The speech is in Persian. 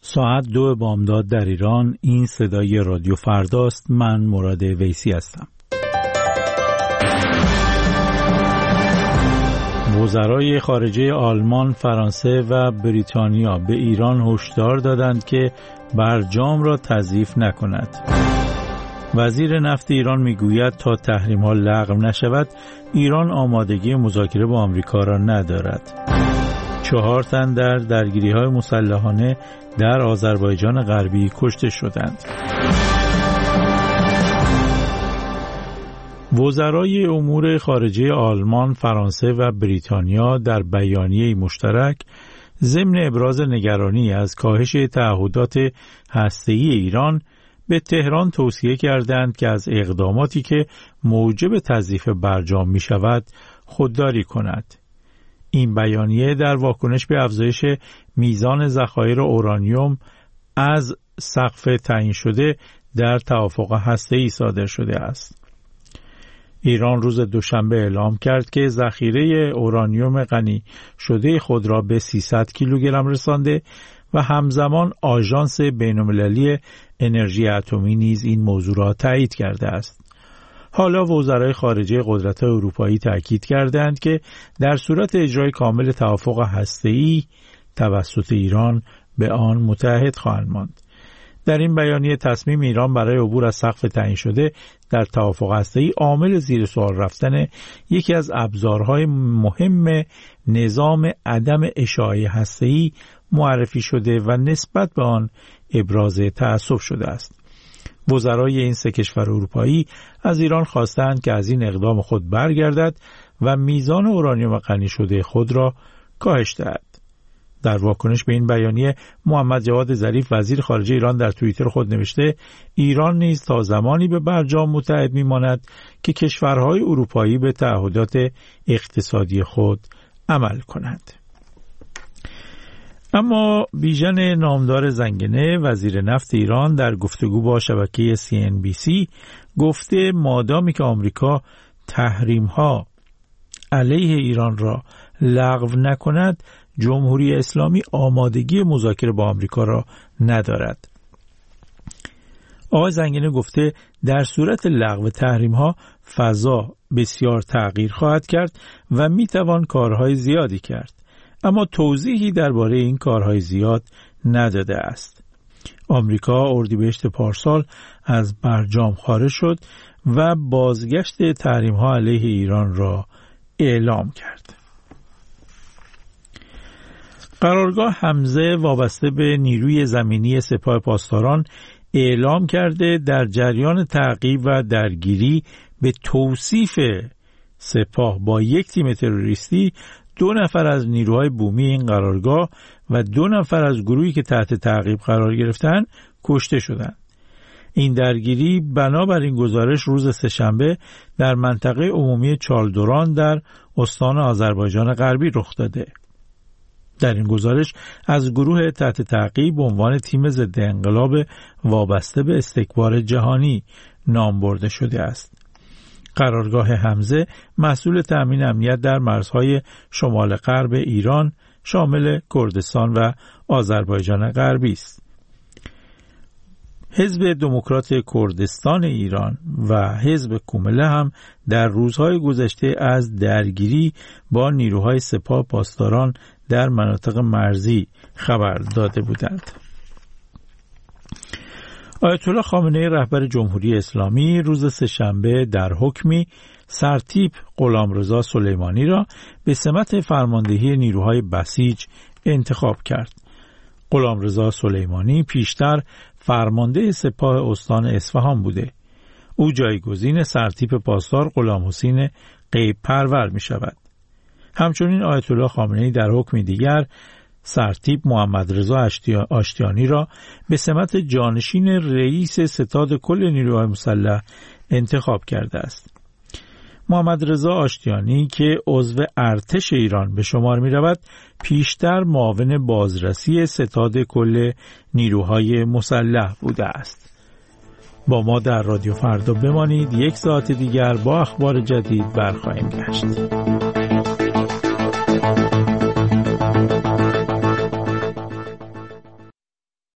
ساعت 2 بامداد در ایران. این صدای رادیو فرداست. من مراد ویسی هستم. وزرای خارجه آلمان، فرانسه و بریتانیا به ایران هشدار دادند که برجام را تضعیف نکند. وزیر نفت ایران میگوید تا تحریم‌ها لغو نشود، ایران آمادگی مذاکره با آمریکا را ندارد. 4 تن در درگیری‌های مسلحانه در آذربایجان غربی کشته شدند. وزرای امور خارجه آلمان، فرانسه و بریتانیا در بیانیه مشترک ضمن ابراز نگرانی از کاهش تعهدات هسته‌ای ایران به تهران توصیه کردند که از اقداماتی که موجب تضعیف برجام می شود خودداری کند. این بیانیه در واکنش به افزایش میزان ذخایر اورانیوم از سقف تعیین شده در توافق هسته‌ای صادر شده است. ایران روز دوشنبه اعلام کرد که ذخیره اورانیوم غنی شده خود را به 300 کیلوگرم رسانده و همزمان آژانس بین‌المللی انرژی اتمی نیز این موضوع را تایید کرده است. حالا وزرای خارجه قدرت‌های اروپایی تاکید کردند که در صورت اجرای کامل توافق هسته‌ای توسط ایران به آن متحد خواهند ماند. در این بیانیه تصمیم ایران برای عبور از سقف تعیین شده در توافق هسته‌ای عامل زیر سوال رفتن یکی از ابزارهای مهم نظام عدم اشاعه هسته‌ای معرفی شده و نسبت به آن ابراز تأسف شده است. وزرای این 3 کشور اروپایی از ایران خواستند که از این اقدام خود برگردد و میزان اورانیوم غنی شده خود را کاهش دهد. در واکنش به این بیانیه محمد جواد ظریف وزیر خارجه ایران در توییتر خود نوشته ایران نیز تا زمانی به برجام متحد می‌ماند که کشورهای اروپایی به تعهدات اقتصادی خود عمل کنند. اما بیژن نامدار زنگنه وزیر نفت ایران در گفتگو با شبکه CNBC گفته مادامی که آمریکا تحریم‌ها علیه ایران را لغو نکند، جمهوری اسلامی آمادگی مذاکره با آمریکا را ندارد. آقای زنگنه گفته در صورت لغو تحریم‌ها فضا بسیار تغییر خواهد کرد و میتوان کارهای زیادی کرد، اما توضیحی درباره این کارهای زیاد نداده است. آمریکا اردیبهشت پارسال از برجام خارج شد و بازگشت تحریم‌ها علیه ایران را اعلام کرد. قرارگاه حمزه وابسته به نیروی زمینی سپاه پاسداران اعلام کرده در جریان تعقیب و درگیری به توصیف سپاه با یک تیم تروریستی 2 نفر از نیروهای بومی این قرارگاه و 2 نفر از گروهی که تحت تعقیب قرار گرفتند کشته شدند. این درگیری بنابر این گزارش روز سه‌شنبه در منطقه عمومی چالدوران در استان آذربایجان غربی رخ داده. در این گزارش از گروه تحت تعقیب به عنوان تیم ضد انقلاب وابسته به استکبار جهانی نام برده شده است. قرارگاه حمزه مسئول تأمین امنیت در مرزهای شمال غرب ایران شامل کردستان و آذربایجان غربی است. حزب دموکرات کردستان ایران و حزب کومله هم در روزهای گذشته از درگیری با نیروهای سپاه پاسداران در مناطق مرزی خبر داده بودند. آیت الله خامنه‌ای رهبر جمهوری اسلامی روز سه‌شنبه در حکمی سرتیپ غلامرضا سلیمانی را به سمت فرماندهی نیروهای بسیج انتخاب کرد. غلامرضا سلیمانی پیشتر فرمانده سپاه استان اصفهان بوده. او جایگزین سرتیپ پاسدار غلام حسین غیب پرور می شود. همچنین آیت الله خامنه‌ای در حکم دیگر سرتیپ محمد رضا آشتیانی را به سمت جانشین رئیس ستاد کل نیروهای مسلح انتخاب کرده است. محمد رضا آشتیانی که عضو ارتش ایران به شمار می رود، پیشتر معاون بازرسی ستاد کل نیروهای مسلح بوده است. با ما در رادیو فردا بمانید. 1 ساعت دیگر با اخبار جدید برخواهیم گشت.